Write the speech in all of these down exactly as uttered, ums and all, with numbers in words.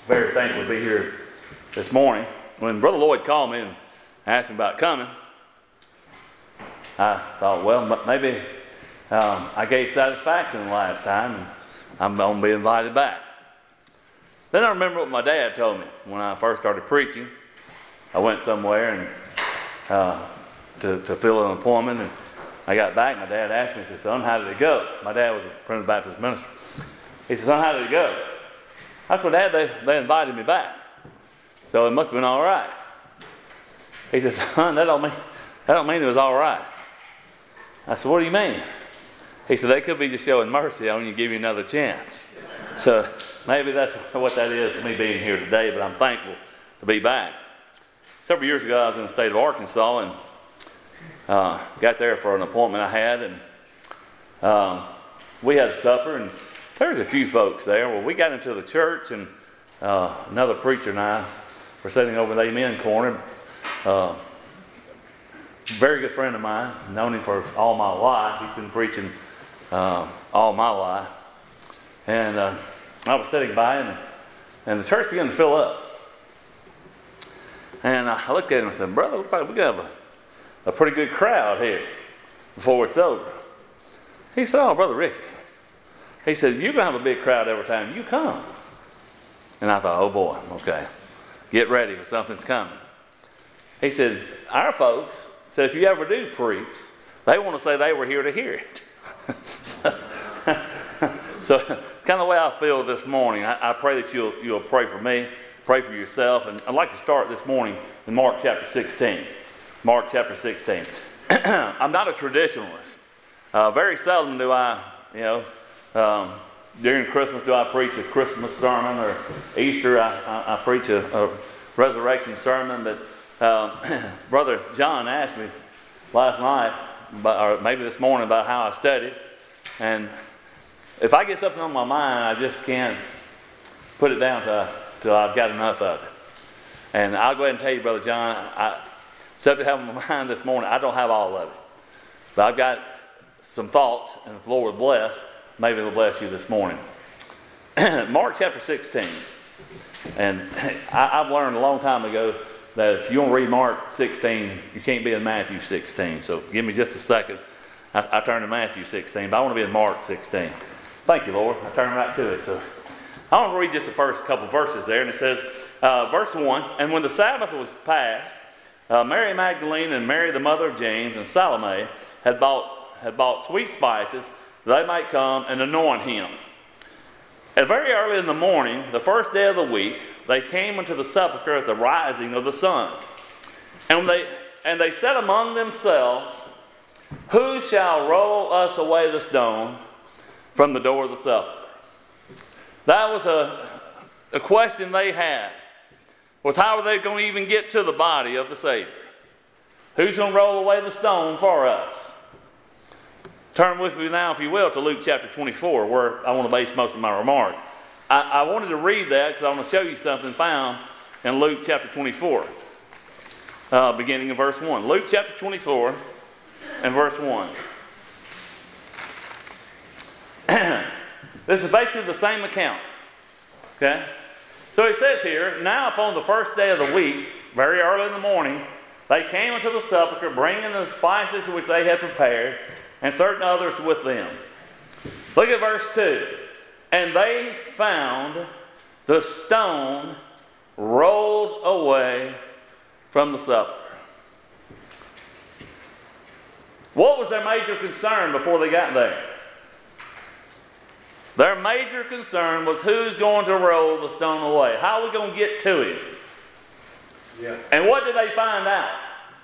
Very thankful to be here this morning. When Brother Lloyd called me and asked me about coming, I thought, well, maybe um, I gave satisfaction the last time, and I'm going to be invited back. Then I remember what my dad told me when I first started preaching. I went somewhere and uh, to, to fill an appointment, and I got back. My dad asked me, he said, "Son, how did it go?" My dad was a Primitive Baptist minister. He said, "Son, how did it go?" I said, "Well, Dad, they, they invited me back, so it must have been all right." He said, "Son, that don't mean that don't mean it was all right." I said, "What do you mean?" He said, "They could be just showing mercy on you, give you another chance." So maybe that's what that is, me being here today, but I'm thankful to be back. Several years ago, I was in the state of Arkansas and uh, got there for an appointment I had, and um, we had supper, and there was a few folks there. Well, we got into the church, and uh, another preacher and I were sitting over in the amen corner. Uh, very good friend of mine, known him for all my life. He's been preaching uh, all my life. And uh, I was sitting by, and, and the church began to fill up. And I looked at him and said, "Brother, looks like we got a, a pretty good crowd here before it's over." He said, "Oh, Brother Ricky," he said, "you're going to have a big crowd every time you come." And I thought, oh boy, okay, get ready because something's coming. He said, "Our folks said if you ever do preach, they want to say they were here to hear it." so, so it's kind of the way I feel this morning. I, I pray that you'll you'll pray for me, pray for yourself. And I'd like to start this morning in Mark chapter sixteen. Mark chapter sixteen. I'm not a traditionalist. Uh, very seldom do I, you know, um, during Christmas do I preach a Christmas sermon, or Easter I, I, I preach a, a resurrection sermon. But uh, Brother John asked me last night, about, or maybe this morning, about how I studied. And if I get something on my mind, I just can't put it down till, till I've got enough of it. And I'll go ahead and tell you, Brother John, I, subject I have on my mind this morning, I don't have all of it. But I've got some thoughts, and if the Lord will bless, maybe He'll bless you this morning. Mark chapter sixteen. And I, I've learned a long time ago that if you want to read Mark sixteen, you can't be in Matthew sixteen. So give me just a second. I, I turn to Matthew sixteen, but I want to be in Mark sixteen. Thank you, Lord. I turn right to it. So I want to read just the first couple verses there. And it says, uh, verse one, "And when the Sabbath was past, uh, Mary Magdalene and Mary the mother of James and Salome had bought, had bought sweet spices that they might come and anoint him. And very early in the morning, the first day of the week, they came into the sepulchre at the rising of the sun. And they and they said among themselves, Who shall roll us away the stone from the door of the sepulchre?" That was a, a question they had, was how are they going to even get to the body of the Savior? Who's going to roll away the stone for us? Turn with me now, if you will, to Luke chapter twenty-four, where I want to base most of my remarks. I, I wanted to read that because I want to show you something found in Luke chapter twenty-four, uh, beginning in verse one. Luke chapter twenty-four and verse one. This is basically the same account. Okay? So it says here, "Now upon the first day of the week, very early in the morning, they came into the sepulchre, bringing the spices which they had prepared, and certain others with them." Look at verse two. "And they found the stone rolled away from the sepulchre." What was their major concern before they got there? Their major concern was who's going to roll the stone away. How are we going to get to him? Yeah. And what did they find out?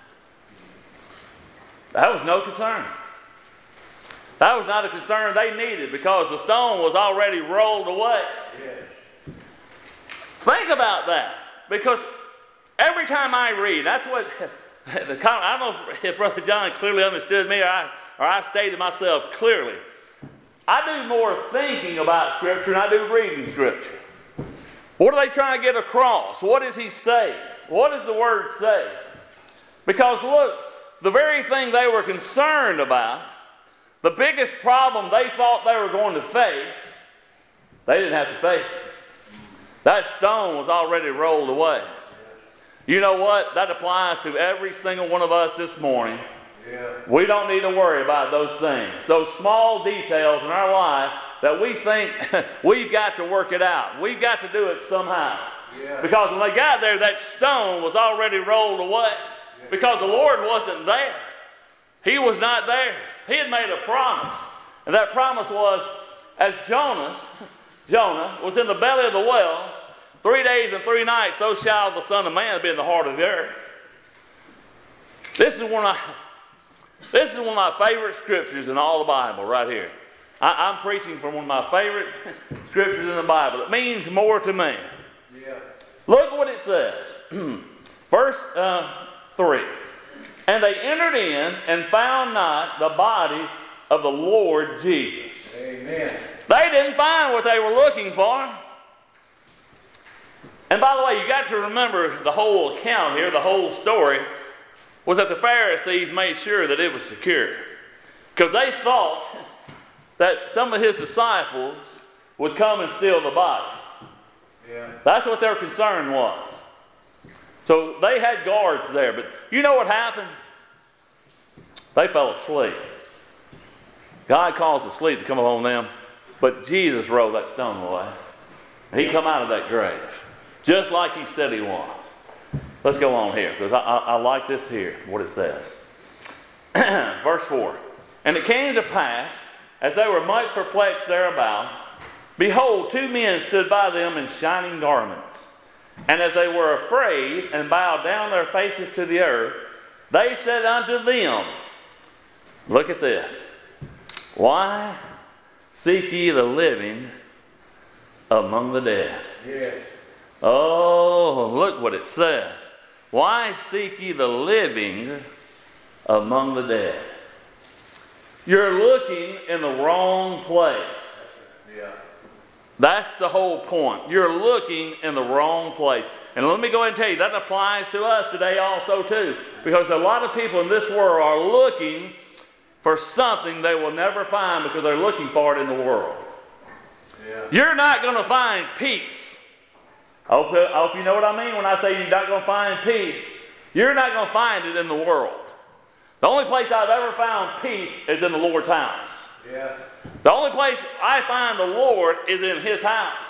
That was no concern. That was not a concern they needed because the stone was already rolled away. Yeah. Think about that. Because every time I read, that's what, the I don't know if Brother John clearly understood me or I, or I stated myself clearly. I do more thinking about Scripture than I do reading Scripture. What are they trying to get across? What does he say? What does the Word say? Because look, the very thing they were concerned about, the biggest problem they thought they were going to face, they didn't have to face it. That stone was already rolled away. You know what? That applies to every single one of us this morning. Yeah. We don't need to worry about those things, those small details in our life that we think we've got to work it out. We've got to do it somehow. Yeah. Because when they got there, that stone was already rolled away. Yeah. Because the Lord wasn't there. He was not there. He had made a promise. And that promise was, as Jonas, Jonah was in the belly of the whale, three days and three nights, so shall the Son of Man be in the heart of the earth. This is one of, this is one of my favorite scriptures in all the Bible right here. I, I'm preaching from one of my favorite scriptures in the Bible. It means more to me. Yeah. Look what it says. Verse uh, three. And they entered in and found not the body of the Lord Jesus. Amen. They didn't find what they were looking for. And by the way, you got to remember the whole account here, the whole story, was that the Pharisees made sure that it was secure. Because they thought that some of his disciples would come and steal the body. Yeah. That's what their concern was. So they had guards there. But you know what happened? They fell asleep. God caused the sleep to come upon them. But Jesus rolled that stone away. He come out of that grave. Just like he said he was. Let's go on here, because I, I, I like this here, what it says. Verse four. And it came to pass, as they were much perplexed thereabout, behold, two men stood by them in shining garments. And as they were afraid, and bowed down their faces to the earth, they said unto them, look at this. Why seek ye the living among the dead? Yeah. Oh, look what it says. Why seek ye the living among the dead? You're looking in the wrong place. Yeah. That's the whole point. You're looking in the wrong place. And let me go ahead and tell you, that applies to us today also too. Because a lot of people in this world are looking for something they will never find because they're looking for it in the world. Yeah. You're not going to find peace. I hope, I hope you know what I mean when I say you're not going to find peace. You're not going to find it in the world. The only place I've ever found peace is in the Lord's house. Yeah. The only place I find the Lord is in His house.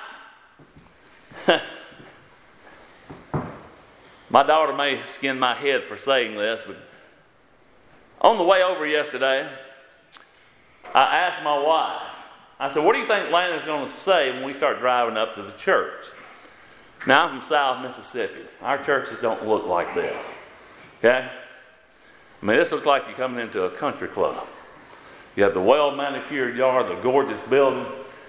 My daughter may skin my head for saying this, but on the way over yesterday, I asked my wife, I said, what do you think Landon's going to say when we start driving up to the church? Now, I'm from South Mississippi. Our churches don't look like this. Okay? I mean, this looks like you're coming into a country club. You have the well-manicured yard, the gorgeous building.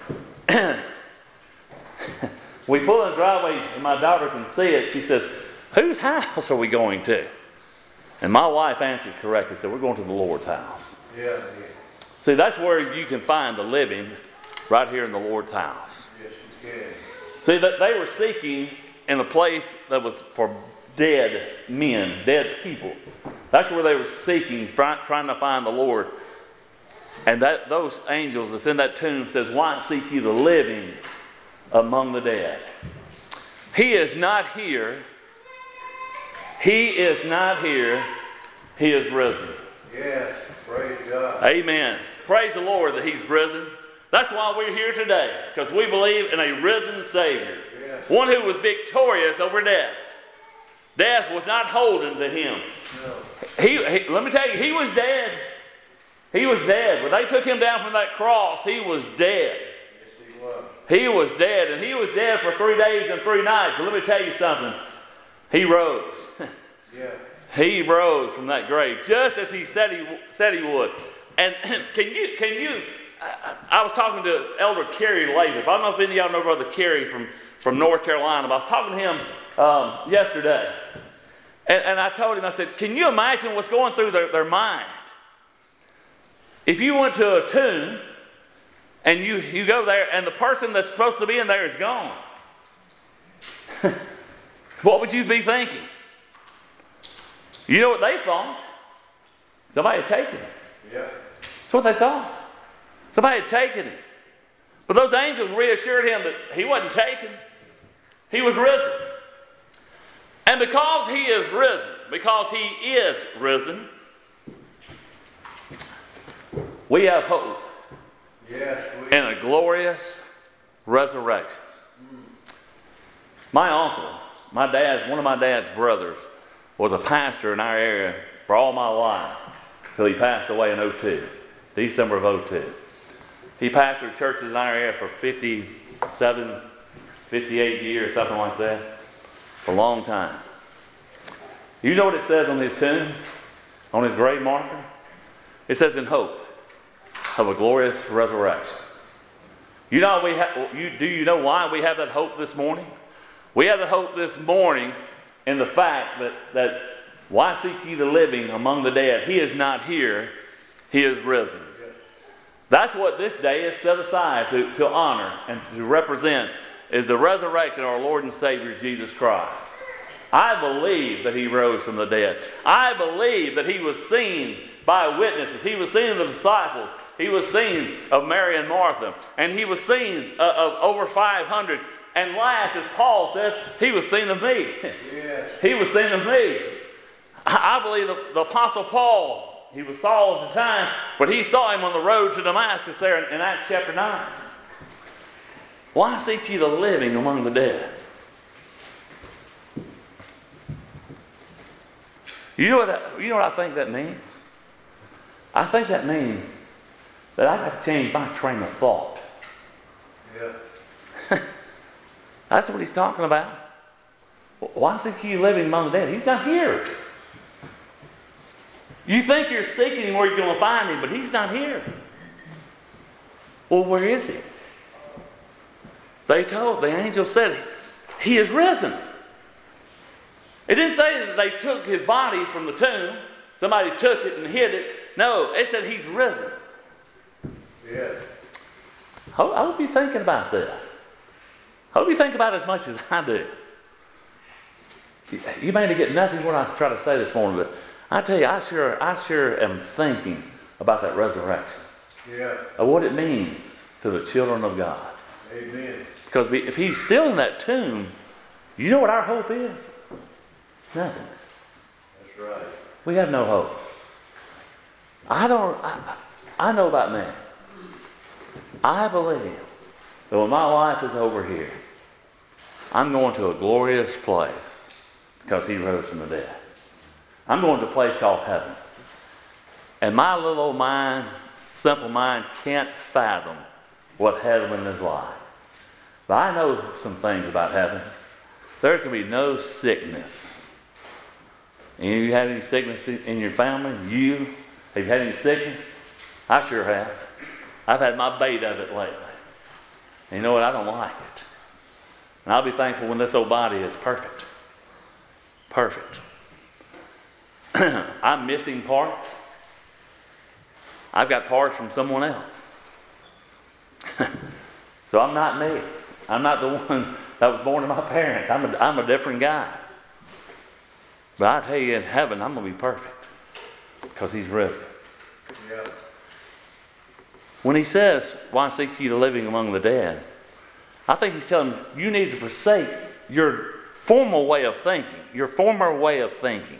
We pull in the driveway, and my daughter can see it. She says, whose house are we going to? And my wife answered correctly, said, we're going to the Lord's house. Yeah, yeah. See, that's where you can find the living, right here in the Lord's house. Yes, you can. See, that they were seeking in a place that was for dead men, dead people. That's where they were seeking, trying to find the Lord. And that those angels that's in that tomb says, why seek ye the living among the dead? He is not here. He is not here. He is risen. Yes, praise God. Amen. Praise the Lord that He's risen. That's why we're here today, because we believe in a risen Savior. Yes. One who was victorious over death. Death was not holding to Him. No. He, he, let me tell you, He was dead. He was dead. When they took Him down from that cross, He was dead. Yes, He was. He was dead, and He was dead for three days and three nights. So let me tell you something. He rose. Yeah. He rose from that grave, just as He said He said He would. And can you, can you, I, I was talking to Elder Kerry Lathrop. I don't know if any of y'all know Brother Kerry from, from North Carolina, but I was talking to him um, yesterday. And, and I told him, I said, can you imagine what's going through their, their mind? If you went to a tomb and you, you go there and the person that's supposed to be in there is gone, what would you be thinking? You know what they thought? Somebody had taken it. Yeah. That's what they thought. Somebody had taken it. But those angels reassured him that he wasn't taken. He was risen. And because he is risen, because he is risen, we have hope Yes, we in a glorious resurrection. My uncle, my dad, one of my dad's brothers, was a pastor in our area for all my life till he passed away in oh two, December of oh two. He pastored churches in our area for fifty-seven, fifty-eight years, something like that, for a long time. You know what it says on his tomb, on his grave marker? It says, in hope of a glorious resurrection. You know, we ha- you, do you know why we have that hope this morning? We have the hope this morning in the fact that, that why seek ye the living among the dead? He is not here, he is risen. That's what this day is set aside to, to honor and to represent, is the resurrection of our Lord and Savior Jesus Christ. I believe that he rose from the dead. I believe that he was seen by witnesses. He was seen of the disciples. He was seen of Mary and Martha. And he was seen of, of over five hundred. And last, as Paul says, he was seen of me. Yes. He was seen of me. I, I believe the, the Apostle Paul, he was Saul at the time, but he saw him on the road to Damascus there in, in Acts chapter nine. Why seek ye the living among the dead? You know what that, you know what I think that means? I think that means that I got to change my train of thought. Yeah. That's what he's talking about. Why seek ye living among the dead? He's not here. You think you're seeking him where you're going to find him, but he's not here. Well, where is he? They told, the angel said, he is risen. It didn't say that they took his body from the tomb. Somebody took it and hid it. No, it said he's risen. Yes. I hope you're thinking about this. I hope you think about it as much as I do. You may get nothing what I try to say this morning, but I tell you, I sure, I sure am thinking about that resurrection. Yeah. Of what it means to the children of God. Amen. Because if he's still in that tomb, you know what our hope is? Nothing. That's right. We have no hope. I don't, I, I know about me. I believe that when my life is over here, I'm going to a glorious place because he rose from the dead. I'm going to a place called heaven. And my little old mind, simple mind, can't fathom what heaven is like. But I know some things about heaven. There's going to be no sickness. Any of you had any sickness in your family? You? Have you had any sickness? I sure have. I've had my bait of it lately. And you know what? I don't like it. And I'll be thankful when this old body is perfect. Perfect. I'm missing parts. I've got parts from someone else. So I'm not me. I'm not the one that was born to my parents. I'm a, I'm a different guy. But I tell you, in heaven, I'm going to be perfect because he's risen. Yeah. When he says, why seek ye the living among the dead? I think he's telling them, you need to forsake your formal way of thinking, your former way of thinking.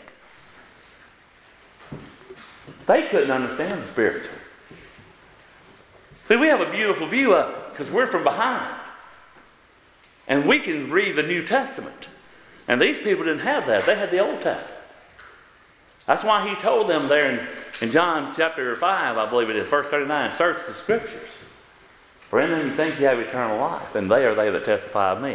They couldn't understand the spiritual. See, we have a beautiful view of it because we're from behind. And we can read the New Testament. And these people didn't have that. They had the Old Testament. That's why he told them there in, in John chapter five, I believe it is, verse thirty-nine, search the Scriptures. For in them you think you have eternal life, and they are they that testify of me.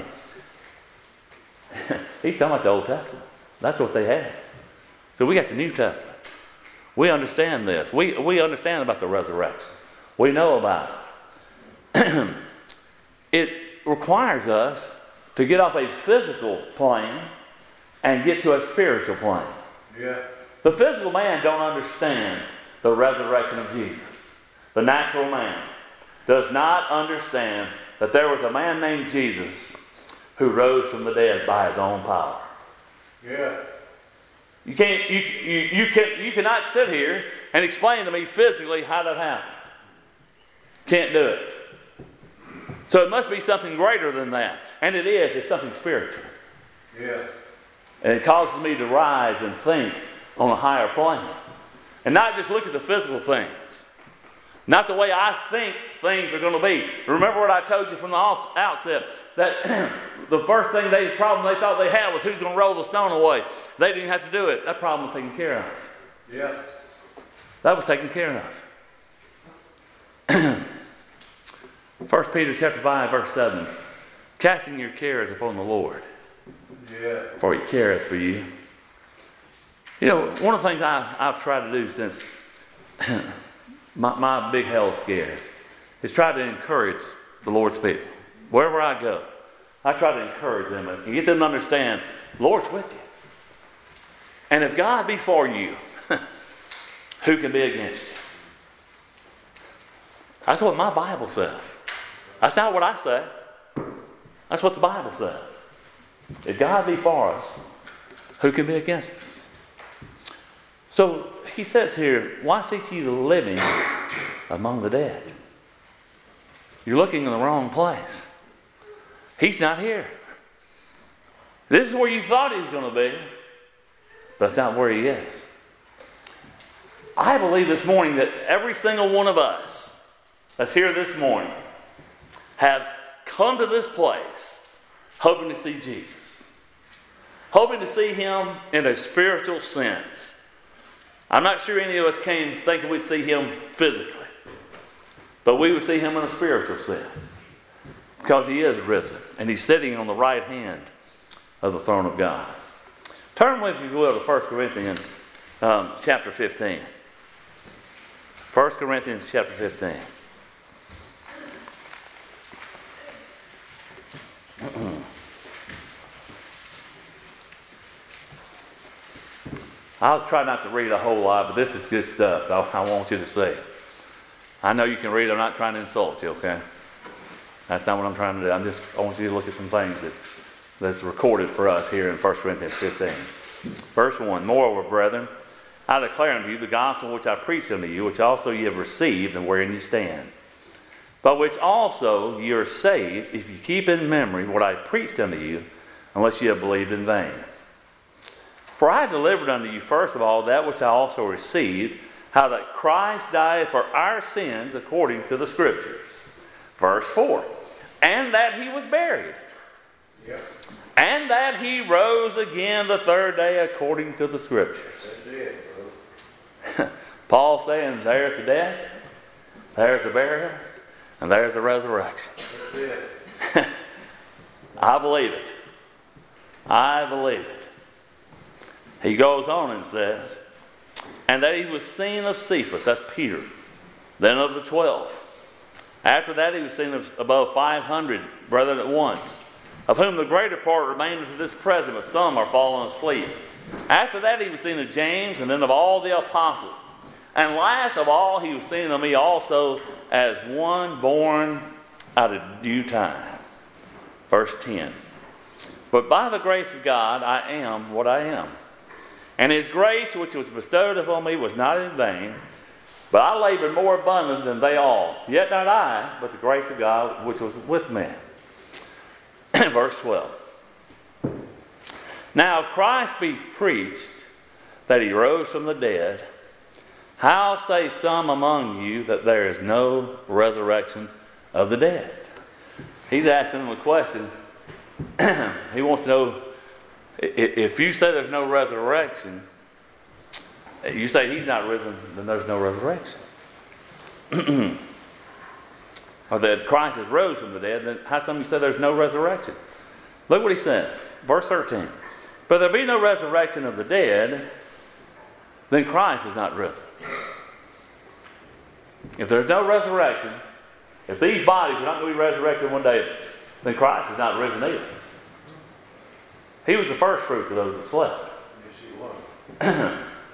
He's talking about the Old Testament. That's what they had. So we got the New Testament. We understand this. We, we understand about the resurrection. We know about it. It requires us to get off a physical plane and get to a spiritual plane. Yeah. The physical man don't understand the resurrection of Jesus. The natural man does not understand that there was a man named Jesus who rose from the dead by his own power. Yeah. You can't. You you you can you cannot sit here and explain to me physically how that happened. Can't do it. So it must be something greater than that. And And it is, it's something spiritual. Yeah. And it causes me to rise and think on a higher plane. And not just look at the physical things. Not the way I think things are going to be. Remember what I told you from the outset, that the first thing they problem they thought they had was who's going to roll the stone away. They didn't have to do it. That problem was taken care of. Yeah. That was taken care of. First Peter chapter five, verse seven. Casting your cares upon the Lord. Yeah. For he careth for you. You know, one of the things I, I've tried to do since my, my big health scare is try to encourage the Lord's people. Wherever I go, I try to encourage them and get them to understand the Lord's with you. And if God be for you, who can be against you? That's what my Bible says. That's not what I say. That's what the Bible says. If God be for us, who can be against us? So he says here, why seek ye the living among the dead? You're looking in the wrong place. He's not here. This is where you thought he was going to be, but that's not where he is. I believe this morning that every single one of us that's here this morning has come to this place hoping to see Jesus. Hoping to see him in a spiritual sense. I'm not sure any of us came thinking we'd see him physically. But we would see him in a spiritual sense. Because he is risen. And he's sitting on the right hand of the throne of God. Turn with me, if you will, to First Corinthians um, chapter fifteen. First Corinthians chapter fifteen. I'll try not to read a whole lot, but this is good stuff I, I want you to see. I know you can read. I'm not trying to insult you, okay? That's not what I'm trying to do. I'm just, I want you to look at some things that, that's recorded for us here in First Corinthians fifteen. Verse one, Moreover, brethren, I declare unto you the gospel which I preached unto you, which also ye have received, and wherein ye stand. By which also ye are saved, if you keep in memory what I preached unto you, unless ye have believed in vain. For I delivered unto you first of all that which I also received, how that Christ died for our sins according to the Scriptures. Verse four, and that he was buried. Yep. And that he rose again the third day according to the Scriptures. That's it, bro. Paul saying, there's the death, there's the burial, and there's the resurrection. That's it. I believe it. I believe it. He goes on and says, and that he was seen of Cephas, that's Peter, then of the twelve. After that he was seen of above five hundred brethren at once, of whom the greater part remain to this present, but some are fallen asleep. After that he was seen of James, and then of all the apostles. And last of all he was seen of me also, as one born out of due time. Verse ten. But by the grace of God I am what I am. And his grace which was bestowed upon me was not in vain, but I labored more abundant than they all. Yet not I, but the grace of God which was with me. Verse twelve. Now if Christ be preached that he rose from the dead, how say some among you that there is no resurrection of the dead? He's asking them a question. He wants to know, if you say there's no resurrection, you say he's not risen, then there's no resurrection. Or that Christ has rose from the dead, then how some of you say there's no resurrection? Look what he says, verse thirteen. But there be no resurrection of the dead, then Christ is not risen. If there's no resurrection, if these bodies are not going to be resurrected one day, then Christ is not risen either. He was the first fruits of those that slept. Yes, he was.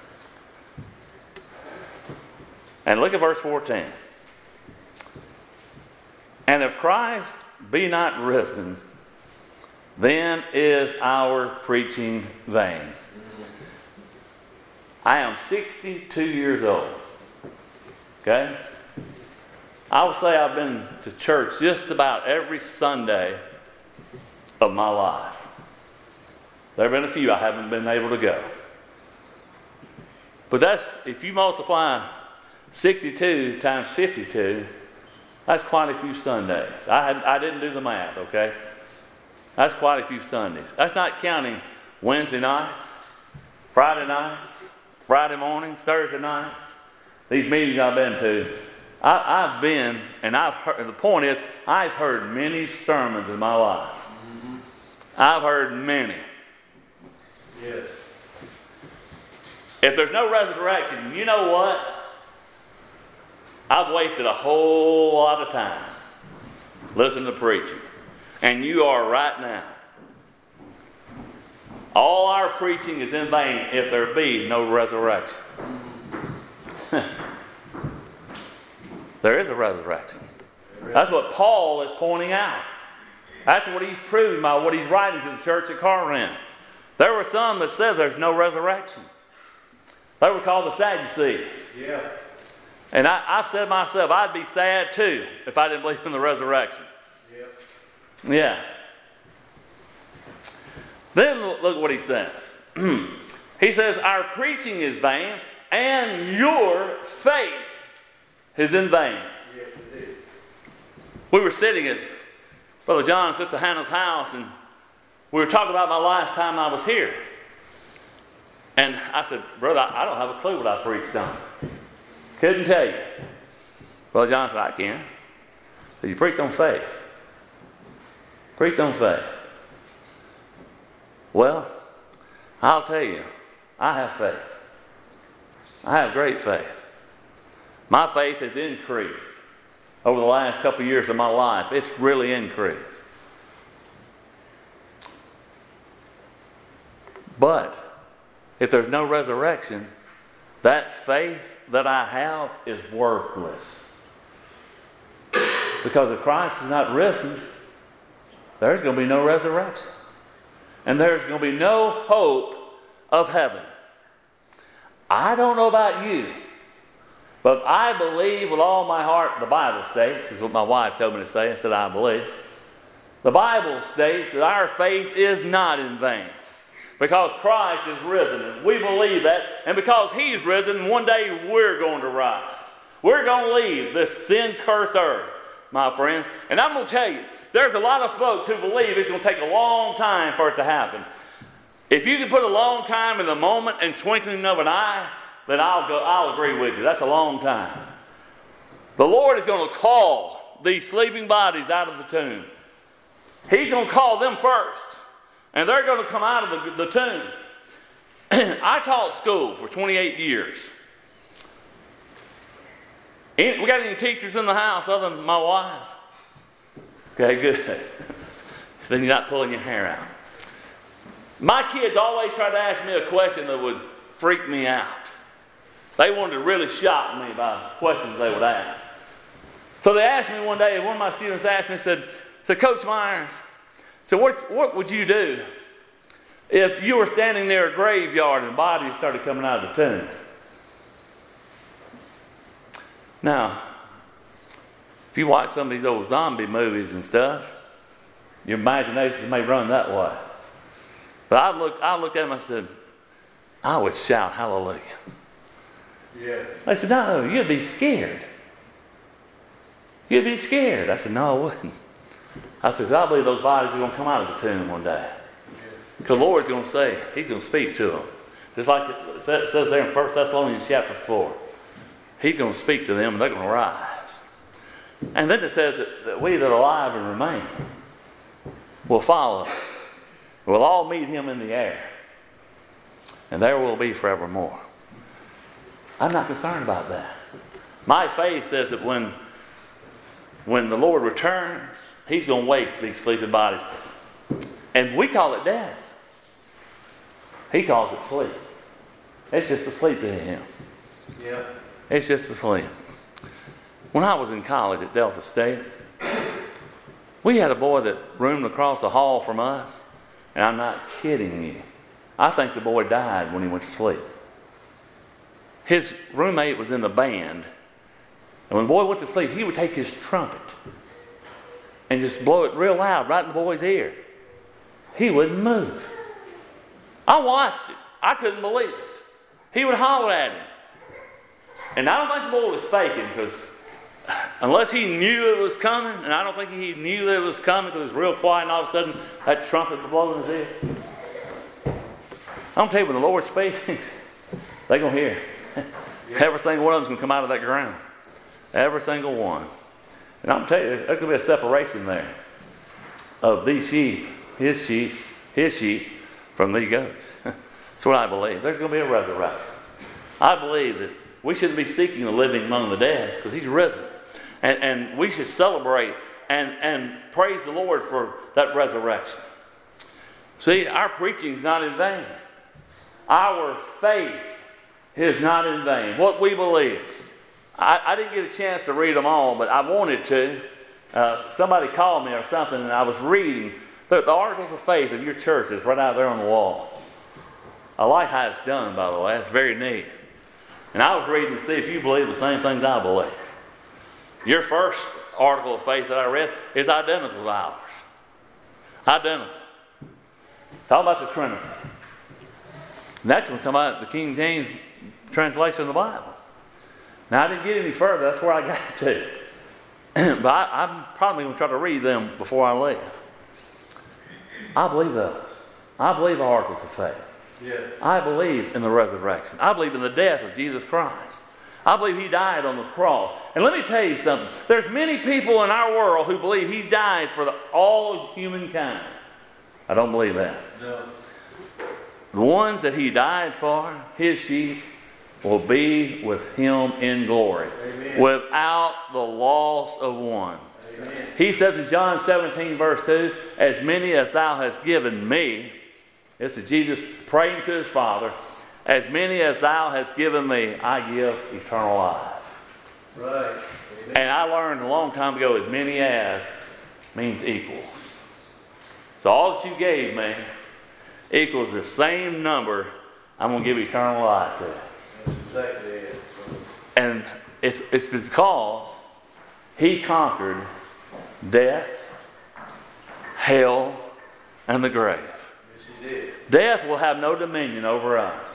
And look at verse fourteen. And if Christ be not risen, then is our preaching vain. I am sixty-two years old. Okay? I would say I've been to church just about every Sunday of my life. There have been a few I haven't been able to go. But that's, if you multiply sixty-two times fifty-two, that's quite a few Sundays. I, had, I didn't do the math, okay? That's quite a few Sundays. That's not counting Wednesday nights, Friday nights, Friday mornings, Thursday nights. These meetings I've been to, I, I've been, and I've heard, the point is, I've heard many sermons in my life. Mm-hmm. I've heard many. Yes. If there's no resurrection, you know what? I've wasted a whole lot of time listening to preaching. And you are right now. All our preaching is in vain if there be no resurrection. There is a resurrection. That's what Paul is pointing out. That's what he's proving by what he's writing to the church at Corinth. There were some that said there's no resurrection. They were called the Sadducees. Yeah. And I, I've said myself, I'd be sad too if I didn't believe in the resurrection. Yep. Yeah. Then look what he says. He says, our preaching is vain and your faith is in vain. Yes, it is. We were sitting at Brother John and Sister Hannah's house, and we were talking about my last time I was here. And I said, brother, I don't have a clue what I preached on. Couldn't tell you. Brother John said, I can. He said, you preached on faith. Preached on faith. Well, I'll tell you, I have faith. I have great faith. My faith has increased over the last couple of years of my life. It's really increased. But if there's no resurrection, that faith that I have is worthless. Because if Christ is not risen, there's going to be no resurrection. And there's going to be no hope of heaven. I don't know about you, but I believe with all my heart, the Bible states, is what my wife told me to say, instead I believe. The Bible states that our faith is not in vain. Because Christ is risen. And we believe that. And because He's risen, one day we're going to rise. We're going to leave this sin-cursed earth, my friends. And I'm going to tell you, there's a lot of folks who believe it's going to take a long time for it to happen. If you can put a long time in the moment and twinkling of an eye, then I'll go. I'll agree with you. That's a long time. The Lord is going to call these sleeping bodies out of the tombs. He's going to call them first. And they're going to come out of the, the tombs. I taught school for twenty-eight years. Any, we got any teachers in the house other than my wife? Okay, good. So then you're not pulling your hair out. My kids always try to ask me a question that would freak me out. They wanted to really shock me by questions they would ask. So they asked me one day, one of my students asked me, said, said Coach Myers, so what, what would you do if you were standing near a graveyard and bodies started coming out of the tomb? Now, if you watch some of these old zombie movies and stuff, your imagination may run that way. But I looked, I looked at them and I said, I would shout hallelujah. Yeah. They said, no, you'd be scared. You'd be scared. I said, no, I wouldn't. I said, I believe those bodies are going to come out of the tomb one day. Because the Lord's going to say, He's going to speak to them. Just like it says there in First Thessalonians chapter four. He's going to speak to them and they're going to rise. And then it says that, that we that are alive and remain will follow. We'll all meet Him in the air. And there will be forevermore. I'm not concerned about that. My faith says that when, when the Lord returns, He's going to wake these sleeping bodies. And we call it death. He calls it sleep. It's just a sleep in Him. Yeah. It's just a sleep. When I was in college at Delta State, we had a boy that roomed across the hall from us. And I'm not kidding you. I think the boy died when he went to sleep. His roommate was in the band. And when the boy went to sleep, he would take his trumpet and just blow it real loud right in the boy's ear. he wouldn't move. I watched it. I couldn't believe it. He would holler at him. And I don't think the boy was faking, because unless he knew it was coming, and I don't think he knew that it was coming because it was real quiet, and all of a sudden that trumpet would blow in his ear. I'm going to tell you, when the Lord speaks, they're going to hear. Every single one of them's going to come out of that ground. Every single one. And I'm telling you, there's going to be a separation there of these sheep, his sheep, his sheep, from these goats. That's what I believe. There's going to be a resurrection. I believe that we shouldn't be seeking the living among the dead, because he's risen. And, and we should celebrate and, and praise the Lord for that resurrection. See, our preaching is not in vain. Our faith is not in vain. What we believe. I, I didn't get a chance to read them all, but I wanted to. Uh, somebody called me or something, and I was reading the, the articles of faith of your church is right out there on the wall. I like how it's done, by the way. It's very neat. And I was reading to see if you believe the same things I believe. Your first article of faith that I read is identical to ours. Identical. Talk about the Trinity. Next one's talking about the King James translation of the Bible. Now, I didn't get any further. That's where I got to. But I, I'm probably going to try to read them before I leave. I believe those. I believe the articles of faith. Yeah. I believe in the resurrection. I believe in the death of Jesus Christ. I believe he died on the cross. And let me tell you something. There's many people in our world who believe he died for the, all of humankind. I don't believe that. No. The ones that he died for, his sheep, will be with him in glory. Amen. Without the loss of one. Amen. He says in John seventeen verse two, as many as thou hast given me, this is Jesus praying to his Father, as many as thou hast given me, I give eternal life. Right. Amen. And I learned a long time ago, as many as means equals. So all that you gave me equals the same number I'm going to give eternal life to. That's exactly it. And it's, it's because he conquered death, hell, and the grave. Yes, he did. Death will have no dominion over us.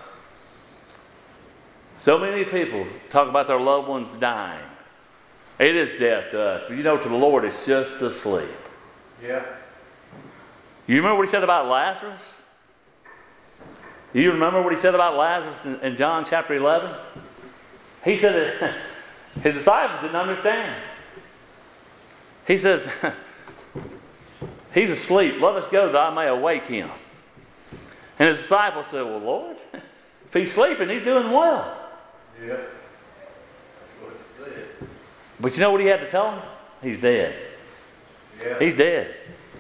So many people talk about their loved ones dying. It is death to us. But you know, to the Lord, it's just asleep. Yeah. You remember what he said about Lazarus? You remember what he said about Lazarus in, in John chapter eleven? He said that his disciples didn't understand. He says, he's asleep. Let us go that I may awake him. And his disciples said, well, Lord, if he's sleeping, he's doing well. Yeah. That's what it said. But you know what he had to tell him? He's dead. Yeah. He's dead.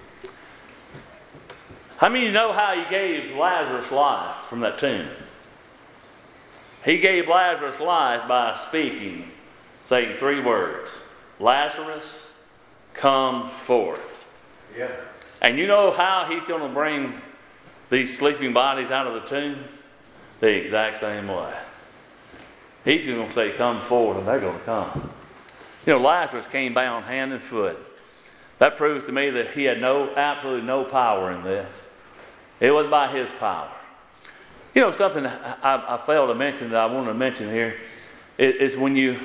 How many of you know how he gave Lazarus life from that tomb? He gave Lazarus life by speaking, saying three words. Lazarus, come forth. Yeah. And you know how he's going to bring these sleeping bodies out of the tomb? The exact same way. He's going to say, come forth, and they're going to come. You know, Lazarus came bound hand and foot. That proves to me that he had no, absolutely no power in this. It wasn't by his power. You know, something I, I failed to mention that I want to mention here is when you,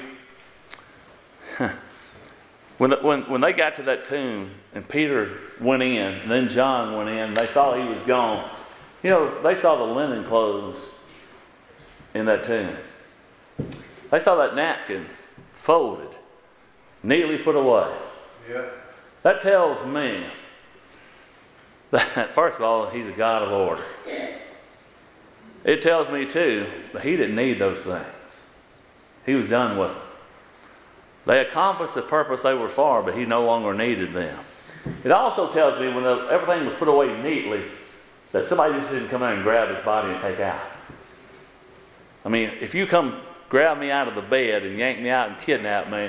when, the, when when they got to that tomb and Peter went in and then John went in, they saw he was gone. You know, they saw the linen clothes in that tomb. They saw that napkin folded, neatly put away. Yeah. That tells me that, first of all, he's a God of order. It tells me, too, that he didn't need those things. He was done with them. They accomplished the purpose they were for, but he no longer needed them. It also tells me when the, everything was put away neatly, that somebody just didn't come in and grab his body and take out. I mean, if you come grab me out of the bed and yank me out and kidnap me,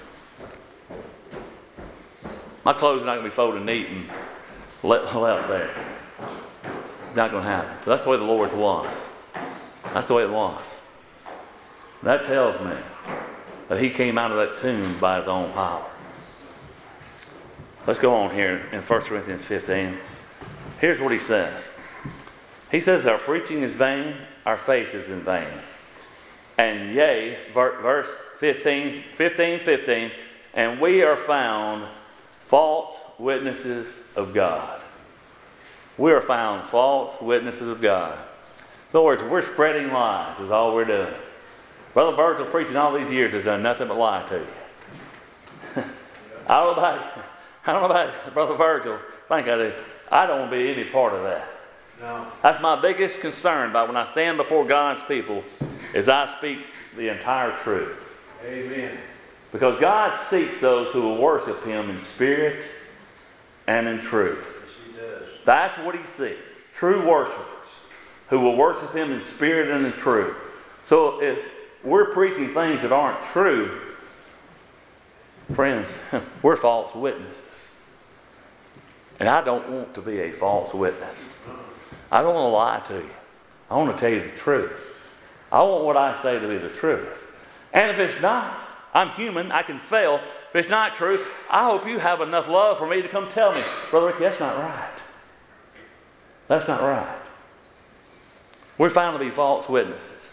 my clothes are not going to be folded neat and left there. It's not going to happen. But that's the way the Lord's was. That's the way it was. That tells me that he came out of that tomb by his own power. Let's go on here in First Corinthians fifteen. Here's what he says. He says, our preaching is vain, our faith is in vain. And yea, verse fifteen, fifteen, fifteen, and we are found false witnesses of God. We are found false witnesses of God. In other words, we're spreading lies is all we're doing. Brother Virgil preaching all these years has done nothing but lie to you. I don't know about, I don't know about Brother Virgil. I think I do. I don't want to be any part of that. No. That's my biggest concern about when I stand before God's people is I speak the entire truth. Amen. Because God seeks those who will worship Him in spirit and in truth. Yes, He does. That's what He seeks. True worshipers who will worship Him in spirit and in truth. So if we're preaching things that aren't true, friends, we're false witnesses. And I don't want to be a false witness. I don't want to lie to you. I want to tell you the truth. I want what I say to be the truth. And if it's not, I'm human, I can fail. If it's not true, I hope you have enough love for me to come tell me, Brother Ricky, that's not right. That's not right. We're found to be false witnesses.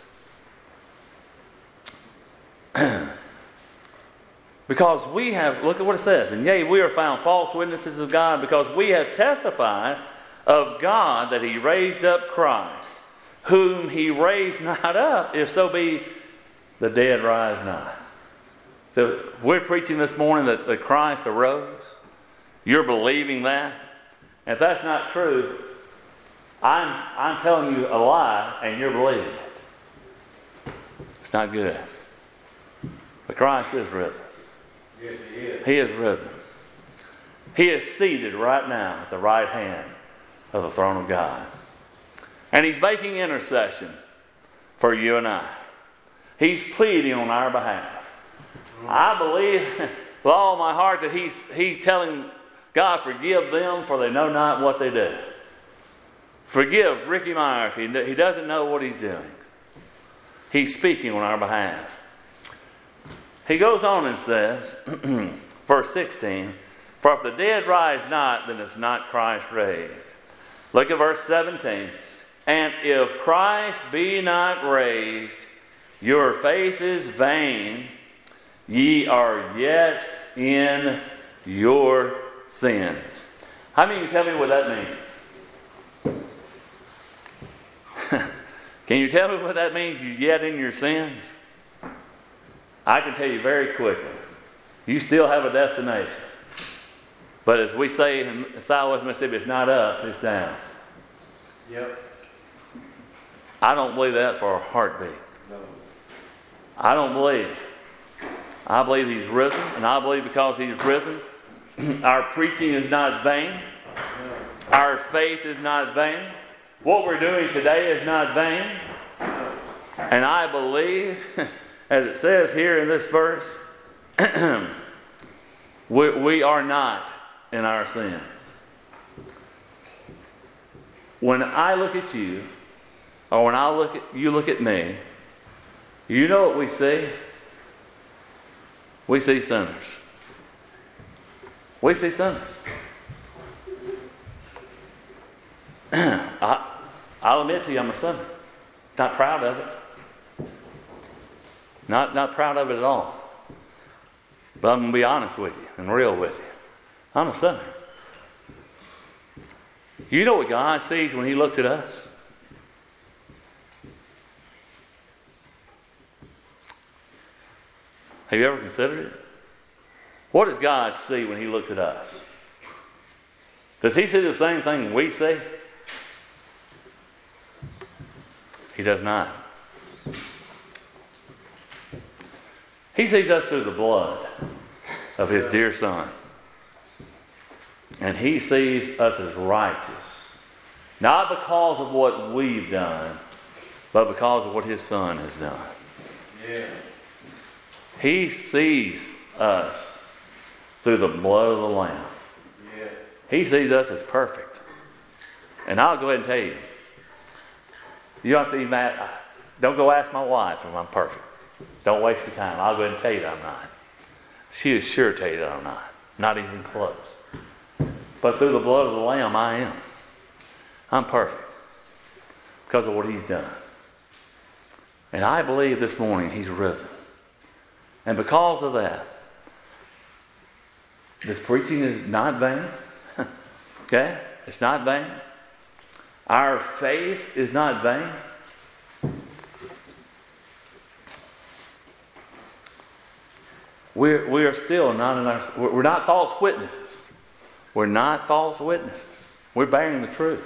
Because we have, look at what it says, and yea, we are found false witnesses of God because we have testified of God that He raised up Christ, whom He raised not up, if so be the dead rise not. So we're preaching this morning that, that Christ arose. You're believing that. And if that's not true, I'm, I'm telling you a lie and you're believing it. It's not good. But Christ is risen. Yes, He is. He is risen. He is seated right now at the right hand of the throne of God. And He's making intercession for you and I. He's pleading on our behalf. I believe with all my heart that He's, he's telling God, forgive them for they know not what they do. Forgive Ricky Myers. He, he doesn't know what he's doing. He's speaking on our behalf. He goes on and says, verse sixteen, for if the dead rise not, then is not Christ raised. Look at verse seventeen. And if Christ be not raised, your faith is vain, ye are yet in your sins. How many of you tell me what that means? Can you tell me what that means, you yet in your sins? I can tell you very quickly. You still have a destination. But as we say in Southwest Mississippi, it's not up, it's down. Yep. I don't believe that for a heartbeat. No. I don't believe. I believe He's risen, and I believe because He's risen, our preaching is not vain. No. Our faith is not vain. What we're doing today is not vain. And I believe, as it says here in this verse, we, we are not in our sins. When I look at you, or when I look at you look at me, you know what we see? We see sinners. We see sinners. I, I'll admit to you, I'm a sinner. Not proud of it. Not, not proud of it at all. But I'm going to be honest with you and real with you. I'm a sinner. You know what God sees when He looks at us? Have you ever considered it? What does God see when He looks at us? Does He see the same thing we see? He does not. He sees us through the blood of His dear Son. And He sees us as righteous. Not because of what we've done, but because of what His Son has done. Yeah. He sees us through the blood of the Lamb. Yeah. He sees us as perfect. And I'll go ahead and tell you, you don't have to even ask, don't go ask my wife if I'm perfect. Don't waste your time. I'll go ahead and tell you that I'm not. She is sure to tell you that I'm not. Not even close. But through the blood of the Lamb, I am. I'm perfect because of what he's done. And I believe this morning he's risen. And because of that, this preaching is not vain. Okay? It's not vain. Our faith is not vain. We're, we are still not in our, we're not false witnesses. We're not false witnesses. We're bearing the truth.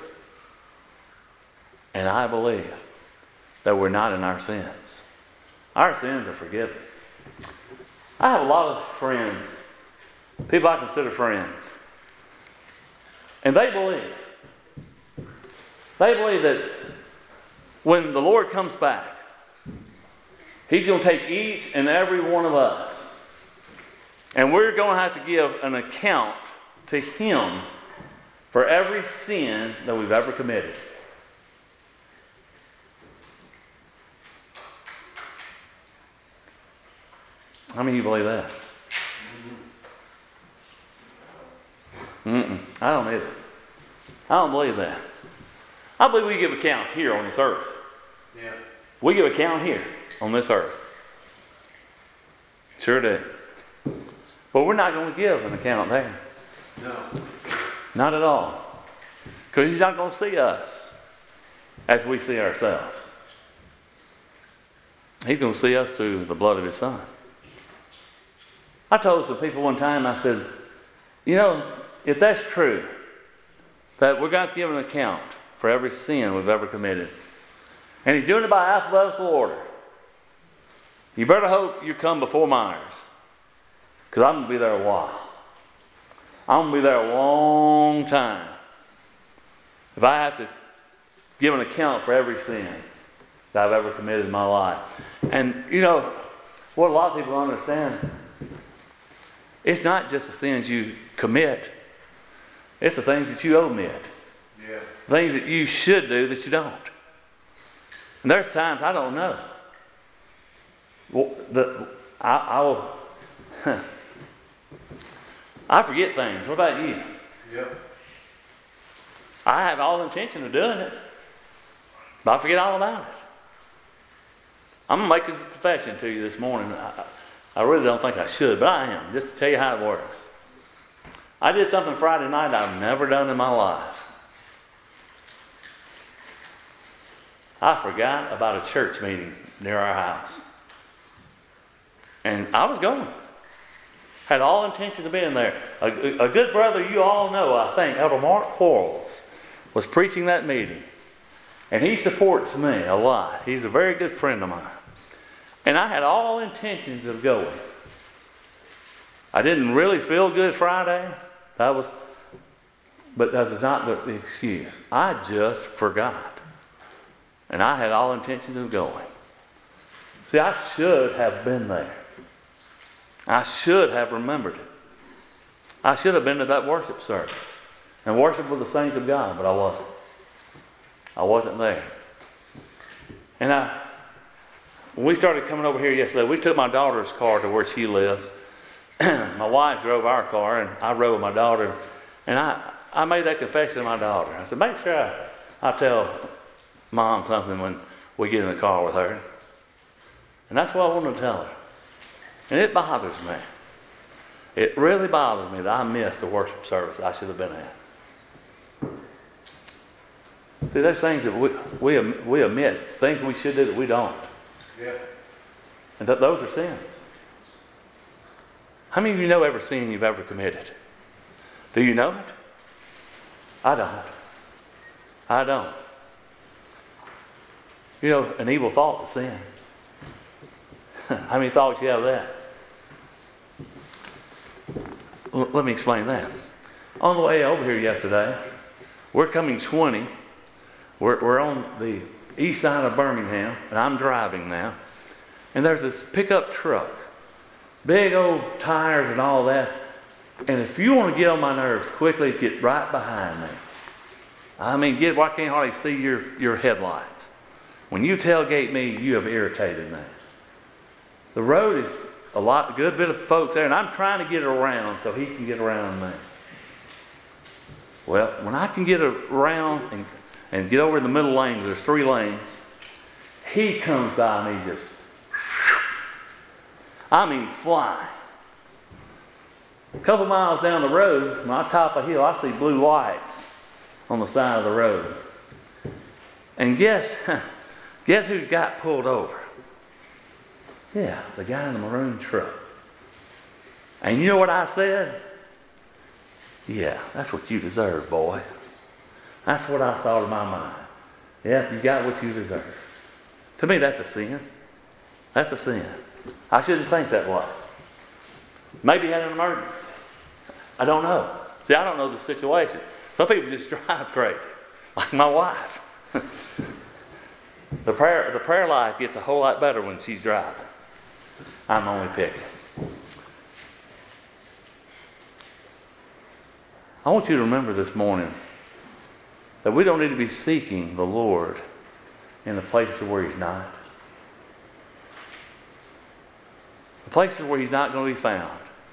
And I believe that we're not in our sins. Our sins are forgiven. I have a lot of friends, people I consider friends, and they believe, they believe that when the Lord comes back, he's going to take each and every one of us, and we're going to have to give an account to him for every sin that we've ever committed. How many of you believe that? Mm-mm. I don't either. I don't believe that. I believe we give account here on this earth. Yeah. We give account here on this earth. Sure do. But we're not going to give an account there. No. Not at all. Because he's not going to see us as we see ourselves. He's going to see us through the blood of his Son. I told some people one time, I said, you know, if that's true, that we're going to give an account for every sin we've ever committed, and he's doing it by alphabetical order, you better hope you come before Myers, because I'm going to be there a while. I'm going to be there a long time. If I have to give an account for every sin that I've ever committed in my life. And, you know, what a lot of people don't understand, it's not just the sins you commit. It's the things that you omit. Yeah. Things that you should do that you don't. And there's times I don't know. Well, the, I, I will... Huh, I forget things. What about you? Yep. I have all the intention of doing it, but I forget all about it. I'm going to make a confession to you this morning. I, I really don't think I should, but I am, just to tell you how it works. I did something Friday night I've never done in my life. I forgot about a church meeting near our house. And I was going. Had all intention of being there. A, a good brother you all know, I think, Elder Mark Quarles, was preaching that meeting. And he supports me a lot. He's a very good friend of mine. And I had all intentions of going. I didn't really feel good Friday. That was, but that was not the, the excuse. I just forgot. And I had all intentions of going. See, I should have been there. I should have remembered it. I should have been to that worship service and worshiped with the saints of God, but I wasn't. I wasn't there. And I, when we started coming over here yesterday, we took my daughter's car to where she lives. My wife drove our car, and I rode with my daughter. And I, I made that confession to my daughter. I said, make sure I, I tell Mom something when we get in the car with her. And that's what I wanted to tell her. And it bothers me. It really bothers me that I missed the worship service I should have been at. See, there's things that we we, we omit, things we should do that we don't. Yeah. And th- those are sins. How many of you know every sin you've ever committed? Do you know it? I don't. I don't. You know, an evil thought's a sin. How many thoughts you have of that? L- let me explain that. On the way over here yesterday, we're coming twenty. We're, we're on the east side of Birmingham, and I'm driving now. And there's this pickup truck. Big old tires and all that. And if you want to get on my nerves quickly, get right behind me. I mean, get where I can't hardly see your, your headlights. When you tailgate me, you have irritated me. The road is a lot, good bit of folks there, and I'm trying to get around so he can get around me. Well, when I can get around and and get over in the middle lanes. There's three lanes. He comes by and he just, I mean, flying. A couple miles down the road, when I top a hill, I see blue lights on the side of the road. And guess, guess who got pulled over? Yeah, the guy in the maroon truck. And you know what I said? Yeah, that's what you deserve, boy. That's what I thought in my mind. Yeah, you got what you deserve. To me, that's a sin. That's a sin. I shouldn't think that way. Maybe he had an emergency. I don't know. See, I don't know the situation. Some people just drive crazy, like my wife. the prayer, the prayer life gets a whole lot better when she's driving. I'm only picking. I want you to remember this morning that we don't need to be seeking the Lord in the places where He's not. The places where He's not going to be found.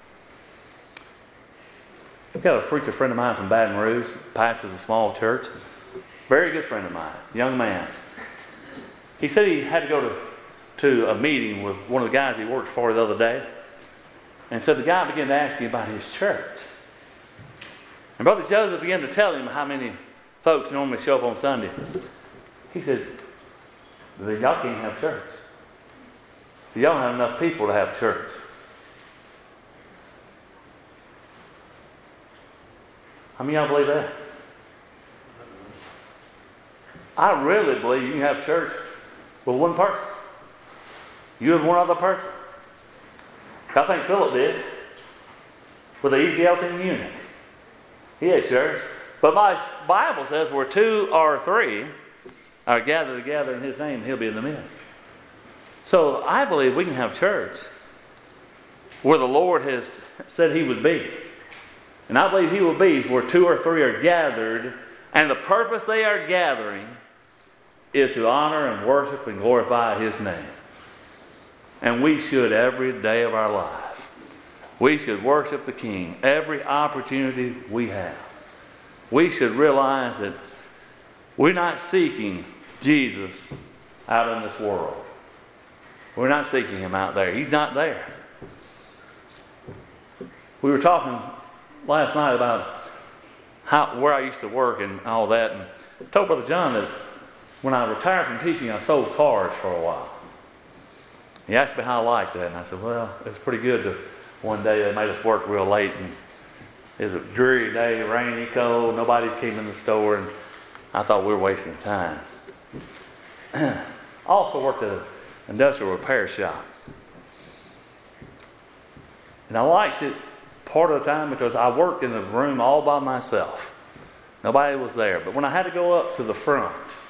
I've got a preacher friend of mine from Baton Rouge, pastors a small church. Very good friend of mine, young man. He said he had to go to, to a meeting with one of the guys he worked for the other day. And so the guy began to ask him about his church. And Brother Joseph began to tell him how many folks normally show up on Sunday. He said, y'all can't have church. Y'all don't have enough people to have church. How many of y'all believe that? I really believe you can have church with one person. You and one other person. I think Philip did with the Ethiopian eunuch. He had church. But my Bible says where two or three are gathered together in His name, He'll be in the midst. So I believe we can have church where the Lord has said He would be. And I believe He will be where two or three are gathered, and the purpose they are gathering is to honor and worship and glorify His name. And we should every day of our life. We should worship the King every opportunity we have. We should realize that we're not seeking Jesus out in this world. We're not seeking Him out there. He's not there. We were talking last night about how where I used to work and all that, and I told Brother John that when I retired from teaching, I sold cars for a while. He asked me how I liked that, and I said, well, it was pretty good. To, one day they made us work real late, and it was a dreary day, rainy, cold, nobody came in the store, and I thought we were wasting time. I also worked at an industrial repair shop. And I liked it part of the time because I worked in the room all by myself. Nobody was there. But when I had to go up to the front,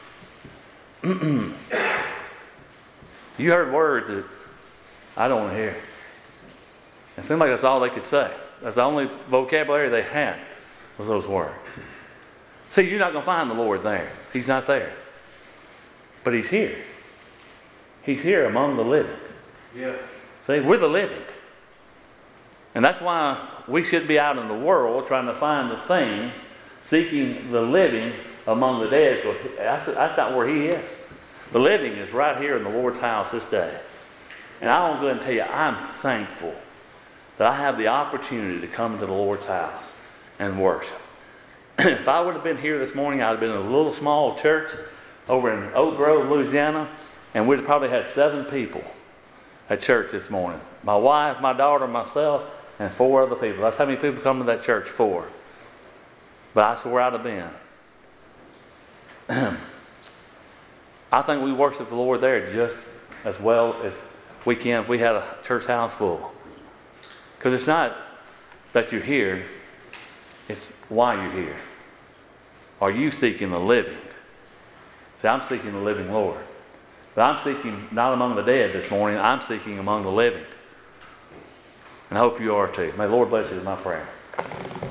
you heard words that I don't want to hear. It seemed like that's all they could say. That's the only vocabulary they had was those words. See, you're not going to find the Lord there. He's not there. But He's here. He's here among the living. Yeah. See, we're the living. And that's why we should be out in the world trying to find the things, seeking the living among the dead. That's, that's not where He is. The living is right here in the Lord's house this day. And I want to go ahead and tell you, I'm thankful that I have the opportunity to come into the Lord's house and worship. If I would have been here this morning, I'd have been in a little small church over in Oak Grove, Louisiana, and we'd have probably had seven people at church this morning. My wife, my daughter, myself, and four other people. That's how many people come to that church, four. But that's where I'd have been. I think we worship the Lord there just as well as we can if we had a church house full. Because it's not that you're here, it's why you're here. Are you seeking the living? See, I'm seeking the living Lord. But I'm seeking not among the dead this morning, I'm seeking among the living. And I hope you are too. May the Lord bless you is my prayer.